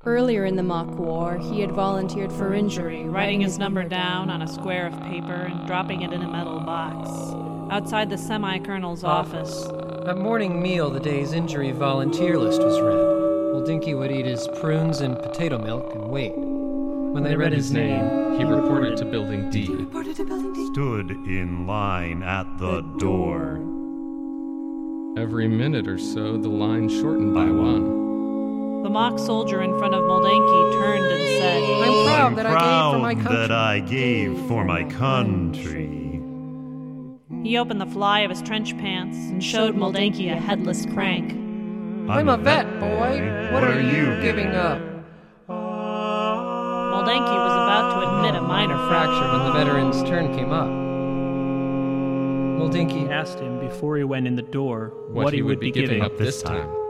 Earlier in the mock war, he had volunteered for injury, writing his number down on a square of paper and dropping it in a metal box outside the semi-colonel's office. At morning meal, the day's injury volunteer list was read. Old Dinky would eat his prunes and potato milk and wait. When they read his name, he reported to Building D. Stood in line at the door. Every minute or so, the line shortened by one. The mock soldier in front of Moldenki turned and said, I'm proud that I gave for my country. He opened the fly of his trench pants and showed Moldenki a headless crank. I'm a vet, boy. What are you giving up? Moldenki was about to admit a minor fracture when the veteran's turn came up. Moldenki asked him before he went in the door what he would be giving up this time.